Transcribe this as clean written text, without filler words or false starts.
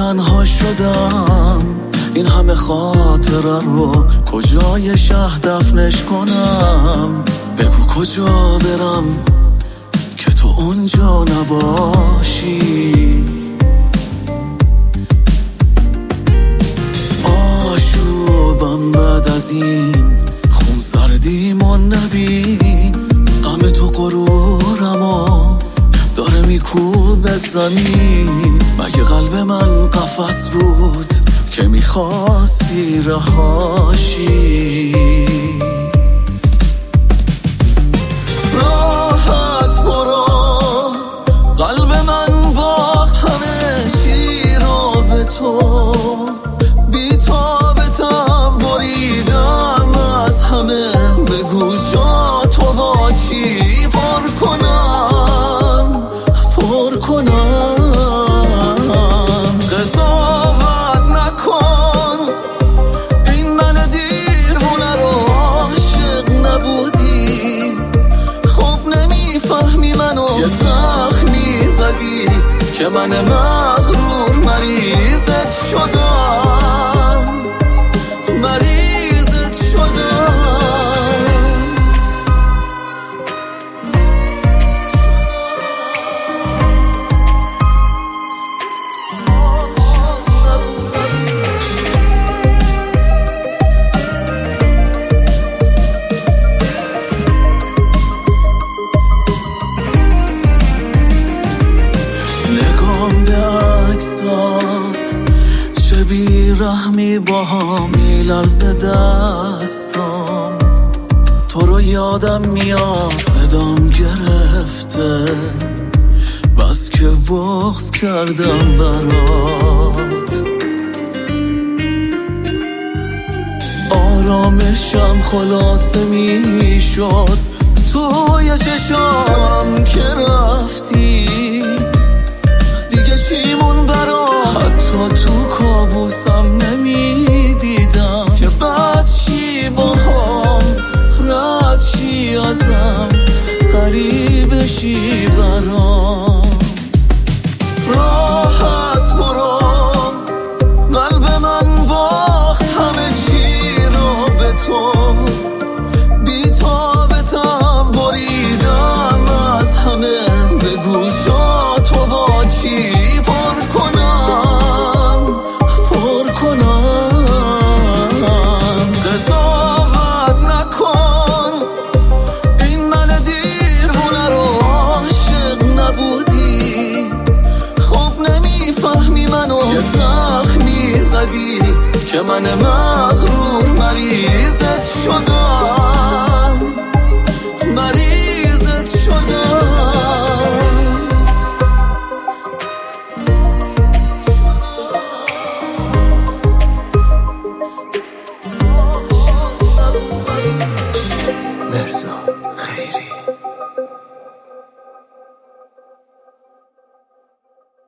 تنها شدم، این همه خاطره رو کجای شهر دفنش کنم؟ بگو کجا برم که تو اونجا نباشی. آشوبم بعد از این خون سردیمون نبین، غم تو غرورمو داره میکوب به زمین. مگه قلب من قفس بود که میخواستی رهاشی؟ راحت برو، قلب من باخت همه چی رو به تو. بی تابتم بریدم از همه، بگو جا تو با چی پر کنم، پر کنم. قضاوت نکن، این من دیوونه رو عاشق نبودی. خب نمیفهمی منو، یه زخمی زدی که من مغرور مریضت شدم، مریضت شدم. چه بی‌رحمی با هم میلرزه دستم، تو رو یادم میاد صدام گرفته، بس که بغض کردم برات. آرامشم خلاصه میشد توی چشام که رفتی. دیگه چیمون برات، حتی تو کابوسم نمیدیدم که بعد چی با هم رد چی ازم غریب شی برام. راحت برو، قلب من باخت همه چی رو به تو. بی تابتم بریدم از همه، بگو جا تو با چی پر کنم، پر کنم. قضاوت نکن، این من دیوونه رو عاشق نبودی. خب نمیفهمی منو، یه زخمی زدی که من